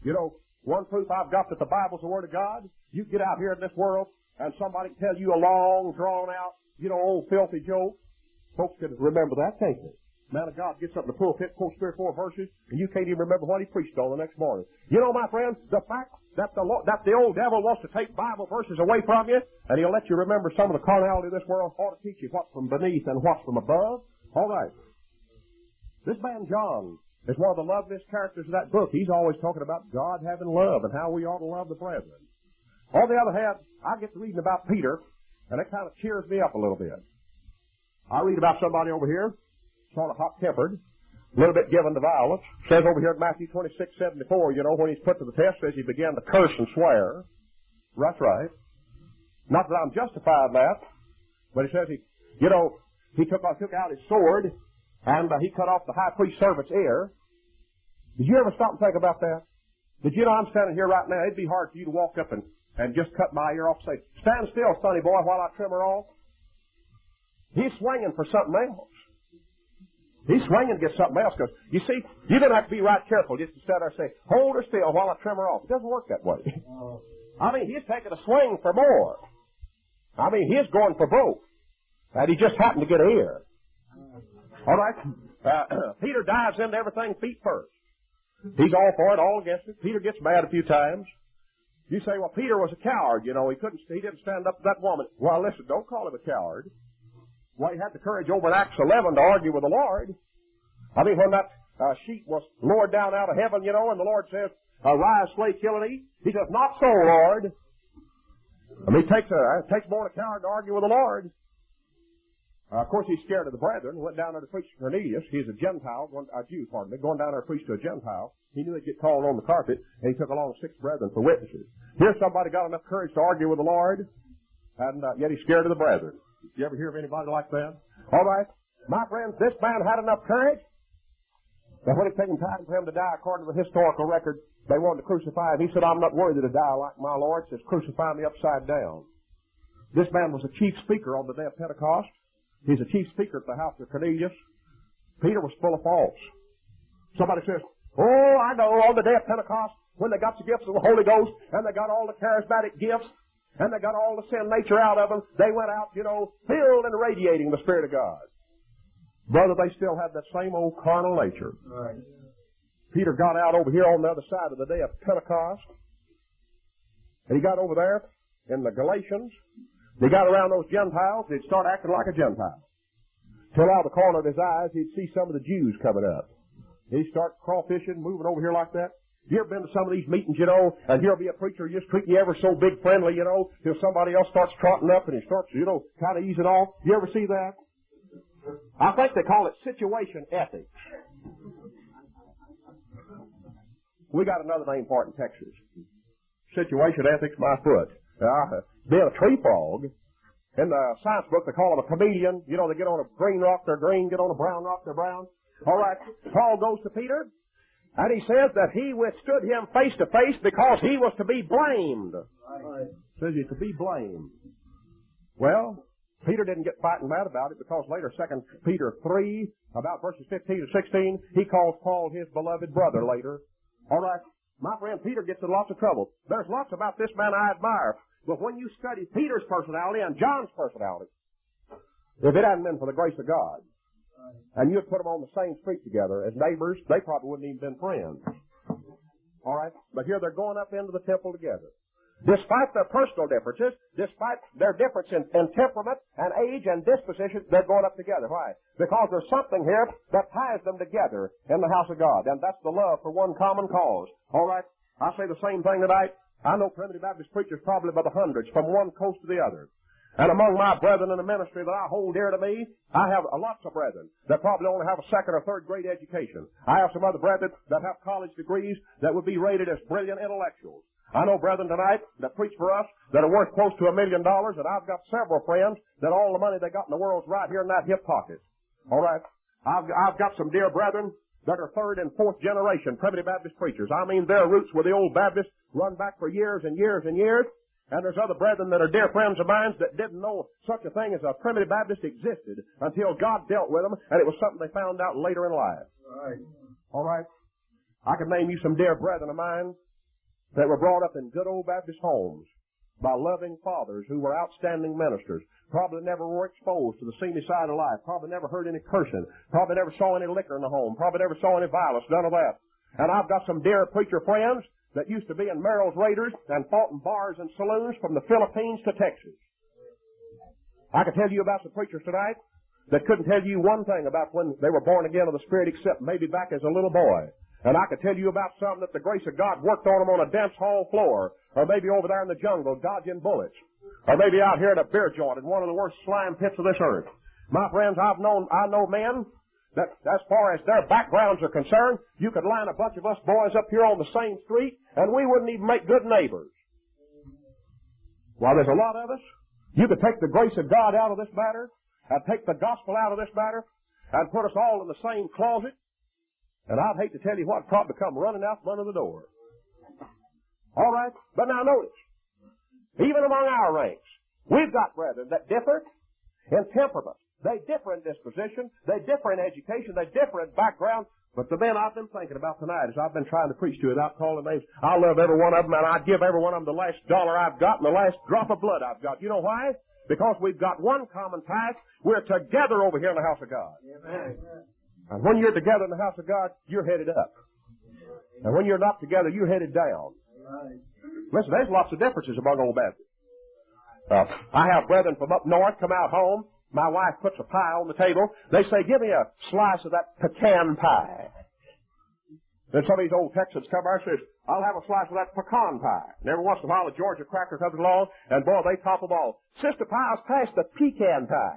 One proof I've got that the Bible's the Word of God, you get out here in this world and somebody can tell you a long, drawn-out, old filthy joke. Folks can remember that, can't they? Man of God gets up in the pulpit, quotes 3 or 4 verses, and you can't even remember what he preached on the next morning. My friend, the fact that the old devil wants to take Bible verses away from you, and he'll let you remember some of the carnality of this world, ought to teach you what's from beneath and what's from above. All right. This man John is one of the loveliest characters of that book. He's always talking about God having love and how we ought to love the brethren. On the other hand, I get to reading about Peter, and it kind of cheers me up a little bit. I read about somebody over here, sort of hot-tempered, a little bit given to violence. Says over here in Matthew 26:74, when he's put to the test, says he began to curse and swear. That's right. Not that I'm justified in that, but he says he took out his sword, and he cut off the high priest's servant's ear. Did you ever stop and think about that? Did you know I'm standing here right now? It'd be hard for you to walk up and just cut my ear off and say, stand still, sonny boy, while I trim her off. He's swinging for something else. He's swinging to get something else because, you see, you're going to have to be right careful just to stand there and say, hold her still while I trim her off. It doesn't work that way. I mean, he's taking a swing for more. I mean, he's going for both. And he just happened to get an ear. All right. Peter dives into everything feet first. He's all for it, all against it. Peter gets mad a few times. You say, well, Peter was a coward. He didn't stand up to that woman. Well, listen, don't call him a coward. Well, he had the courage over in Acts 11 to argue with the Lord. I mean, when that sheep was lowered down out of heaven, and the Lord says, rise, slay, kill, and eat. He says, not so, Lord. I mean, it takes more than a coward to argue with the Lord. Of course, he's scared of the brethren. He went down there to preach to Cornelius. He's a Gentile, a Jew, going down there to preach to a Gentile. He knew he'd get called on the carpet, and he took along 6 brethren for witnesses. Here's somebody got enough courage to argue with the Lord, and yet he's scared of the brethren. You ever hear of anybody like that? All right. My friends, this man had enough courage that when it came time for him to die, according to the historical record, they wanted to crucify him. He said, I'm not worthy to die like my Lord. He says, crucify me upside down. This man was a chief speaker on the day of Pentecost. He's a chief speaker at the house of Cornelius. Peter was full of faults. Somebody says, oh, I know, on the day of Pentecost, when they got the gifts of the Holy Ghost, and they got all the charismatic gifts, and they got all the sin nature out of them, they went out, filled and radiating the Spirit of God. Brother, they still had that same old carnal nature. Right. Peter got out over here on the other side of the day of Pentecost, and he got over there in the Galatians. He got around those Gentiles, and he'd start acting like a Gentile. Till out of the corner of his eyes, he'd see some of the Jews coming up. He'd start crawfishing, moving over here like that. You ever been to some of these meetings, and here'll be a preacher just treating you ever so big friendly, till somebody else starts trotting up and he starts, kind of easing off. You ever see that? I think they call it situation ethics. We got another name for it in Texas. Situation ethics, my foot. Being a tree frog, in the science book they call it a chameleon. You know, they get on a green rock, they're green, get on a brown rock, they're brown. All right, Paul goes to Peter, and he says that he withstood him face to face because he was to be blamed. Right. Says he's to be blamed. Well, Peter didn't get fighting mad about it because later, 2 Peter 3, about verses 15 to 16, he calls Paul his beloved brother later. All right, my friend, Peter gets in lots of trouble. There's lots about this man I admire. But when you study Peter's personality and John's personality, if it hadn't been for the grace of God, and you'd put them on the same street together as neighbors, they probably wouldn't even been friends. All right? But here they're going up into the temple together. Despite their personal differences, despite their difference in temperament and age and disposition, they're going up together. Why? Because there's something here that ties them together in the house of God, and that's the love for one common cause. All right? I say the same thing tonight. I know Primitive Baptist preachers probably by the hundreds from one coast to the other. And among my brethren in the ministry that I hold dear to me, I have lots of brethren that probably only have a second or third grade education. I have some other brethren that have college degrees that would be rated as brilliant intellectuals. I know brethren tonight that preach for us that are worth close to $1 million, and I've got several friends that all the money they got in the world's right here in that hip pocket. All right? I've got some dear brethren that are third and fourth generation Primitive Baptist preachers. I mean, their roots with the old Baptists run back for years and years and years. And there's other brethren that are dear friends of mine that didn't know such a thing as a Primitive Baptist existed until God dealt with them, and it was something they found out later in life. Right. All right. I could name you some dear brethren of mine that were brought up in good old Baptist homes by loving fathers who were outstanding ministers, probably never were exposed to the seamy side of life, probably never heard any cursing, probably never saw any liquor in the home, probably never saw any violence, none of that. And I've got some dear preacher friends that used to be in Merrill's Raiders and fought in bars and saloons from the Philippines to Texas. I could tell you about some preachers tonight that couldn't tell you one thing about when they were born again of the Spirit except maybe back as a little boy. And I could tell you about some that the grace of God worked on them on a dance hall floor, or maybe over there in the jungle dodging bullets, or maybe out here in a beer joint in one of the worst slime pits of this earth. My friends, I know men that as far as their backgrounds are concerned, you could line a bunch of us boys up here on the same street, and we wouldn't even make good neighbors. While there's a lot of us, you could take the grace of God out of this matter, and take the gospel out of this matter, and put us all in the same closet, and I'd hate to tell you what probably come running out from under the door. All right? But now notice, even among our ranks, we've got brethren that differ in temperament. They differ in disposition, they differ in education, they differ in background, but the men I've been thinking about tonight as I've been trying to preach to without calling names, I love every one of them, and I'd give every one of them the last dollar I've got and the last drop of blood I've got. You know why? Because we've got one common task. We're together over here in the house of God. Amen. And when you're together in the house of God, you're headed up. And when you're not together, you're headed down. Listen, there's lots of differences among old Baptists. I have brethren from up north come out home. My wife puts a pie on the table. They say, give me a slice of that pecan pie. Then some of these old Texans come out and says, I'll have a slice of that pecan pie. And every once in a while a Georgia cracker comes along, and boy, they top them all. Sister Pile's passed the pecan pie.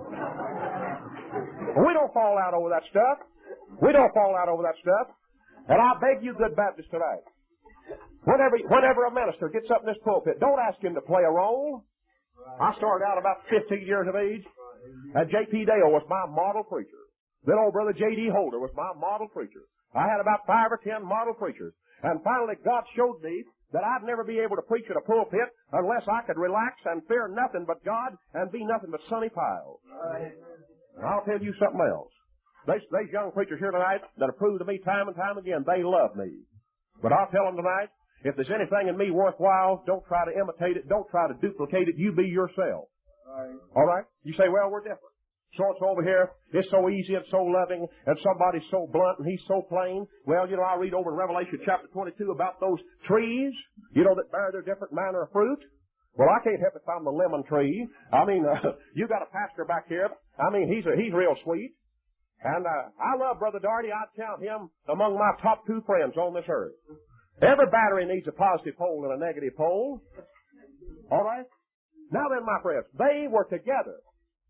We don't fall out over that stuff. We don't fall out over that stuff. And I beg you, good Baptists, tonight, whenever a minister gets up in this pulpit, don't ask him to play a role. I started out about 15 years of age, and J.P. Dale was my model preacher. Then old brother J.D. Holder was my model preacher. I had about 5 or 10 model preachers. And finally, God showed me that I'd never be able to preach at a pulpit unless I could relax and fear nothing but God and be nothing but Sonny Pyle. And I'll tell you something else. These young preachers here tonight that have proved to me time and time again, they love me. But I'll tell them tonight, if there's anything in me worthwhile, don't try to imitate it. Don't try to duplicate it. You be yourself. All right? You say, well, we're different. So-and-so over here is so easy and so loving, and somebody's so blunt and he's so plain. Well, you know, I read over in Revelation chapter 22 about those trees, you know, that bear their different manner of fruit. Well, I can't help if I'm the lemon tree. I mean, you got a pastor back here. I mean, he's real sweet. And I love Brother Darty. I'd count him among my top 2 friends on this earth. Every battery needs a positive pole and a negative pole. All right? Now then, my friends, they were together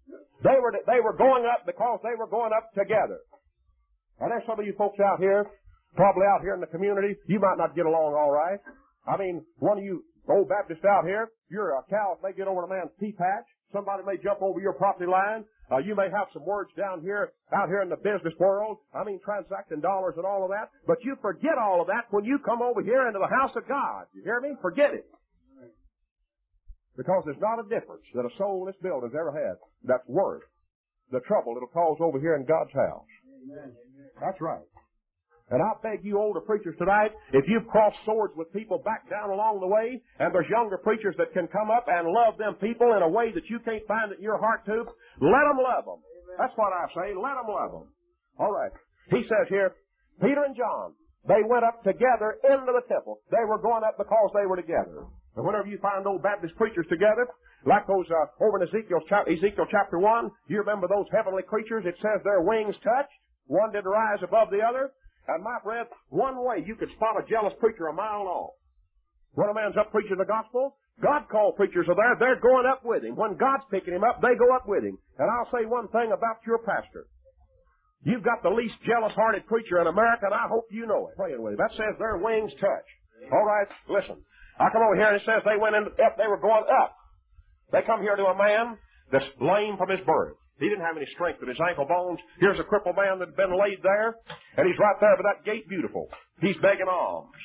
They were going up because they were going up together. And there's some of you folks out here, probably out here in the community, you might not get along all right. I mean, one of you old Baptists out here, your cows may get over a man's pea patch. Somebody may jump over your property line. You may have some words out here in the business world. I mean, transacting dollars and all of that. But you forget all of that when you come over here into the house of God. You hear me? Forget it. Because there's not a difference that a soul in this building has ever had that's worth the trouble it'll cause over here in God's house. Amen. That's right. And I beg you older preachers tonight, if you've crossed swords with people back down along the way, and there's younger preachers that can come up and love them people in a way that you can't find it in your heart to, let them love them. That's what I say, let them love them. All right. He says here, Peter and John, they went up together into the temple. They were going up because they were together. And whenever you find old Baptist preachers together, like those over in Ezekiel chapter 1, you remember those heavenly creatures? It says their wings touched. One did rise above the other. And my friend, one way you could spot a jealous preacher a mile long. When a man's up preaching the gospel, God called preachers are there. They're going up with him. When God's picking him up, they go up with him. And I'll say one thing about your pastor. You've got the least jealous-hearted preacher in America, and I hope you know it. Praying with him. That says their wings touch. All right, listen. I come over here and it says they went up. They were going up. They come here to a man that's lame from his birth. He didn't have any strength in his ankle bones. Here's a crippled man that had been laid there, and he's right there by that gate beautiful. He's begging alms.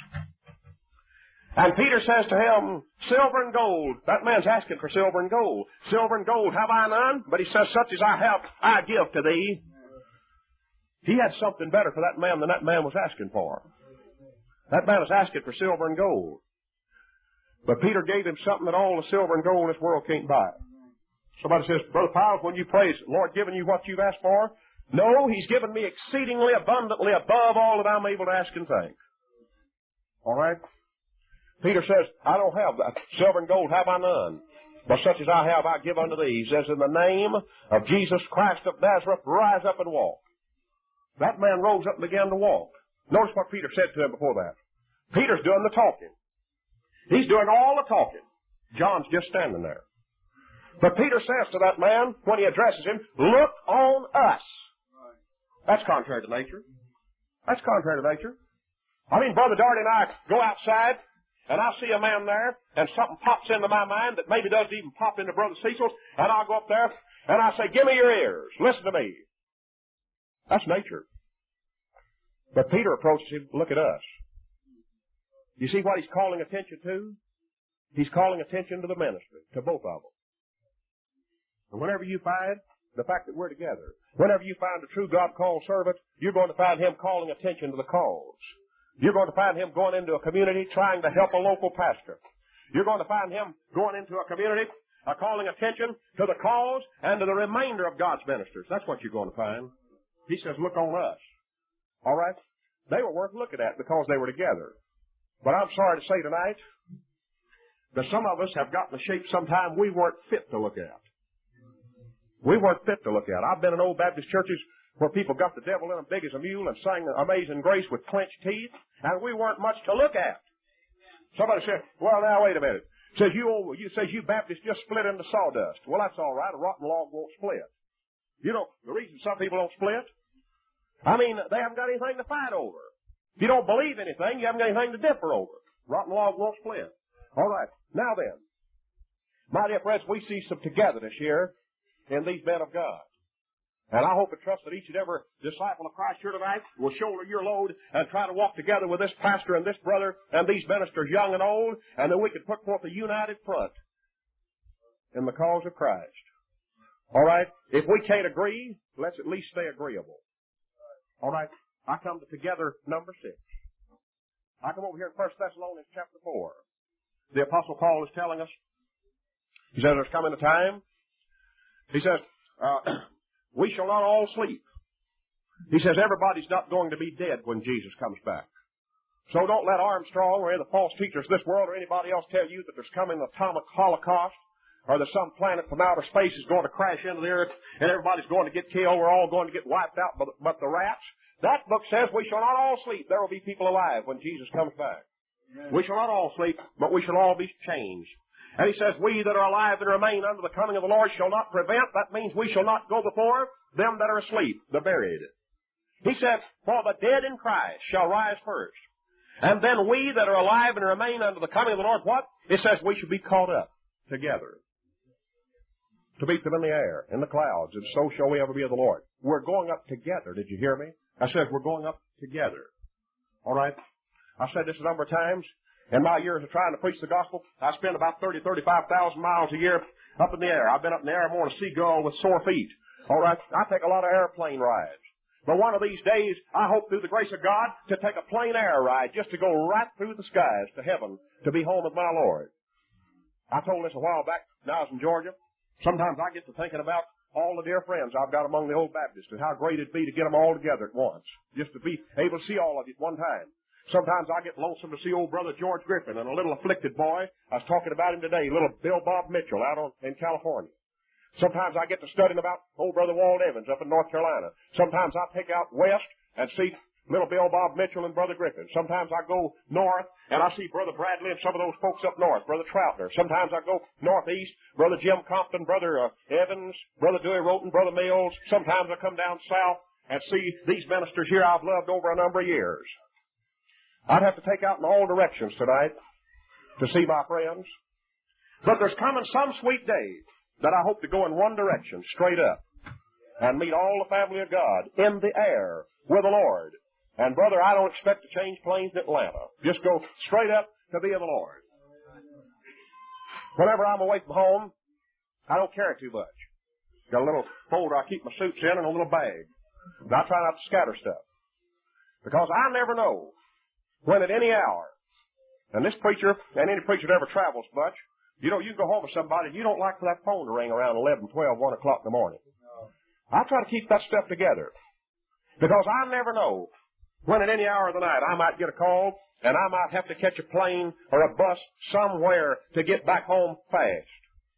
And Peter says to him, silver and gold. That man's asking for silver and gold. Silver and gold have I none, but he says, such as I have, I give to thee. He had something better for that man than that man was asking for. That man was asking for silver and gold. But Peter gave him something that all the silver and gold in this world can't buy. Somebody says, Brother Piles, when you praise, Lord giving you what you've asked for? No, He's given me exceedingly abundantly above all that I'm able to ask and think. All right? Peter says, I don't have that. Silver and gold have I none. But such as I have, I give unto thee. He says, in the name of Jesus Christ of Nazareth, rise up and walk. That man rose up and began to walk. Notice what Peter said to him before that. Peter's doing the talking. He's doing all the talking. John's just standing there. But Peter says to that man, when he addresses him, look on us. That's contrary to nature. That's contrary to nature. I mean, Brother Darty and I go outside, and I see a man there, and something pops into my mind that maybe doesn't even pop into Brother Cecil's, and I'll go up there, and I say, give me your ears. Listen to me. That's nature. But Peter approaches him, look at us. You see what he's calling attention to? He's calling attention to the ministry, to both of them. And whenever you find the fact that we're together, whenever you find a true God-called servant, you're going to find him calling attention to the cause. You're going to find him going into a community trying to help a local pastor. You're going to find him going into a community calling attention to the cause and to the remainder of God's ministers. That's what you're going to find. He says, look on us. All right? They were worth looking at because they were together. But I'm sorry to say tonight that some of us have gotten a shape sometime we weren't fit to look at. We weren't fit to look at. I've been in old Baptist churches where people got the devil in them big as a mule and sang Amazing Grace with clenched teeth, and we weren't much to look at. Somebody said, well, now, wait a minute. Says you Baptists just split into sawdust. Well, that's all right. A rotten log won't split. You know, the reason some people don't split, I mean, they haven't got anything to fight over. If you don't believe anything, you haven't got anything to differ over. Rotten log won't split. All right. Now then, my dear friends, we see some togetherness here in these men of God. And I hope and trust that each and every disciple of Christ here tonight will shoulder your load and try to walk together with this pastor and this brother and these ministers, young and old, and that we can put forth a united front in the cause of Christ. All right? If we can't agree, let's at least stay agreeable. All right? I come to together number 6. I come over here in 1 Thessalonians chapter 4. The Apostle Paul is telling us, he says there's coming a time, he says, we shall not all sleep. He says everybody's not going to be dead when Jesus comes back. So don't let Armstrong or any of the false teachers of this world or anybody else tell you that there's coming an atomic holocaust or that some planet from outer space is going to crash into the earth and everybody's going to get killed. We're all going to get wiped out but the rats. That book says we shall not all sleep. There will be people alive when Jesus comes back. Amen. We shall not all sleep, but we shall all be changed. And he says, we that are alive and remain unto the coming of the Lord shall not prevent. That means we shall not go before them that are asleep, the buried. He said, for the dead in Christ shall rise first. And then we that are alive and remain unto the coming of the Lord, what? It says we should be caught up together to meet them in the air, in the clouds, and so shall we ever be of the Lord. We're going up together. Did you hear me? I said we're going up together. All right? I've said this a number of times. In my years of trying to preach the gospel, I spend about 35,000 miles a year up in the air. I've been up in the air more than a seagull with sore feet. All right? I take a lot of airplane rides. But one of these days, I hope through the grace of God to take a plain air ride just to go right through the skies to heaven to be home with my Lord. I told this a while back when I was in Georgia. Sometimes I get to thinking about all the dear friends I've got among the old Baptists and how great it'd be to get them all together at once, just to be able to see all of you at one time. Sometimes I get lonesome to see old brother George Griffin and a little afflicted boy. I was talking about him today, little Bill Bob Mitchell out in California. Sometimes I get to studying about old brother Walt Evans up in North Carolina. Sometimes I take out west and see little Bill Bob Mitchell and brother Griffin. Sometimes I go north and I see brother Bradley and some of those folks up north, brother Troutner. Sometimes I go northeast, brother Jim Compton, brother Evans, brother Dewey Roten, brother Mills. Sometimes I come down south and see these ministers here I've loved over a number of years. I'd have to take out in all directions tonight to see my friends. But there's coming some sweet day that I hope to go in one direction, straight up, and meet all the family of God in the air with the Lord. And, brother, I don't expect to change planes in Atlanta. Just go straight up to be of the Lord. Whenever I'm away from home, I don't carry too much. Got a little folder I keep my suits in and a little bag. And I try not to scatter stuff. Because I never know when at any hour, and this preacher, and any preacher that ever travels much, you know, you go home with somebody and you don't like for that phone to ring around 11, 12, 1 o'clock in the morning. I try to keep that stuff together. Because I never know when at any hour of the night I might get a call and I might have to catch a plane or a bus somewhere to get back home fast.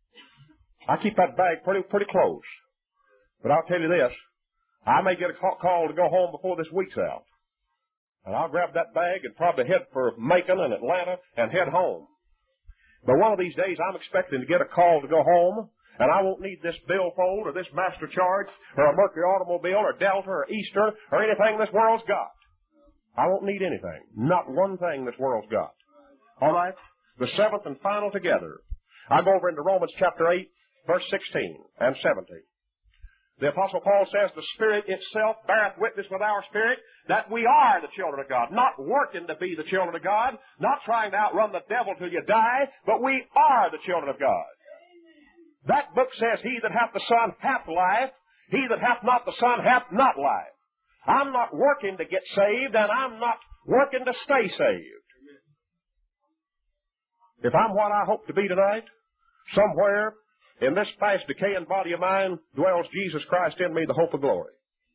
I keep that bag pretty close. But I'll tell you this, I may get a call to go home before this week's out. And I'll grab that bag and probably head for Macon and Atlanta and head home. But one of these days I'm expecting to get a call to go home, and I won't need this billfold or this master charge or a Mercury automobile or Delta or Eastern or anything this world's got. I won't need anything. Not one thing this world's got. All right? The seventh and final together. I go over into Romans chapter 8, verse 16 and 17. The Apostle Paul says, the Spirit itself beareth witness with our spirit that we are the children of God. Not working to be the children of God, not trying to outrun the devil till you die, but we are the children of God. That book says, he that hath the Son hath life, he that hath not the Son hath not life. I'm not working to get saved, and I'm not working to stay saved. If I'm what I hope to be tonight, somewhere in this fast decaying body of mine dwells Jesus Christ in me, the hope of glory.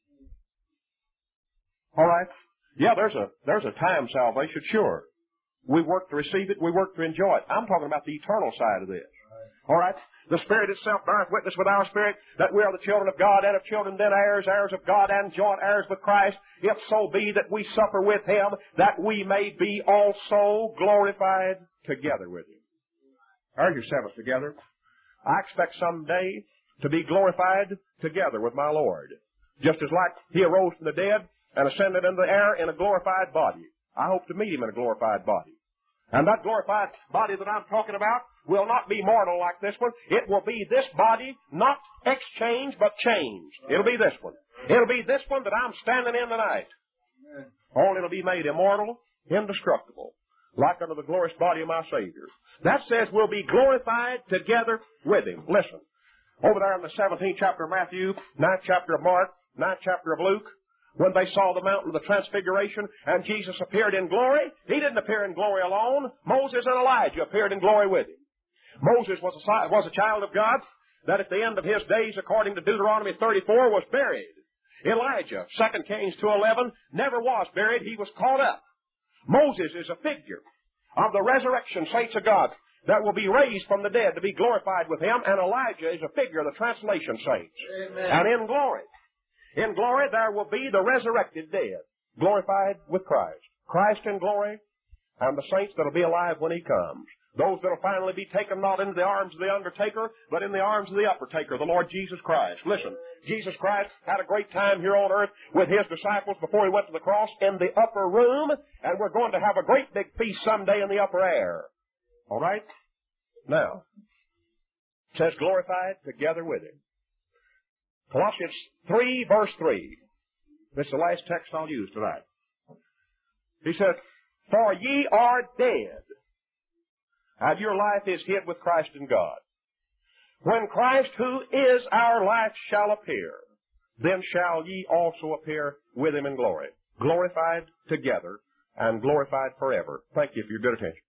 All right? Yeah, there's a time salvation, sure. We work to receive it, we work to enjoy it. I'm talking about the eternal side of this. All right? The Spirit itself beareth witness with our spirit that we are the children of God, and of children then heirs, heirs of God, and joint heirs with Christ, if so be that we suffer with Him, that we may be also glorified together with Him. Are your seventh together? I expect someday to be glorified together with my Lord. Just as like He arose from the dead and ascended into the air in a glorified body. I hope to meet Him in a glorified body. And that glorified body that I'm talking about will not be mortal like this one. It will be this body, not exchanged, but changed. It'll be this one. It'll be this one that I'm standing in tonight. Only it'll be made immortal, indestructible, like unto the glorious body of my Savior. That says we'll be glorified together with Him. Listen, over there in the 17th chapter of Matthew, 9th chapter of Mark, 9th chapter of Luke, when they saw the mountain of the transfiguration and Jesus appeared in glory, He didn't appear in glory alone. Moses and Elijah appeared in glory with Him. Moses was a child of God that at the end of his days, according to Deuteronomy 34, was buried. Elijah, 2 Kings 2:11, never was buried. He was caught up. Moses is a figure of the resurrection saints of God that will be raised from the dead to be glorified with Him, and Elijah is a figure of the translation saints. Amen. And in glory there will be the resurrected dead, glorified with Christ. Christ in glory, and the saints that will be alive when He comes. Those that will finally be taken not into the arms of the undertaker, but in the arms of the uppertaker, the Lord Jesus Christ. Listen, Jesus Christ had a great time here on earth with his disciples before he went to the cross in the upper room, and we're going to have a great big feast someday in the upper air. All right? Now, it says glorified together with him. Colossians 3, verse 3. This is the last text I'll use tonight. He said, for ye are dead, and your life is hid with Christ in God. When Christ, who is our life, shall appear, then shall ye also appear with him in glory. Glorified together and glorified forever. Thank you for your good attention.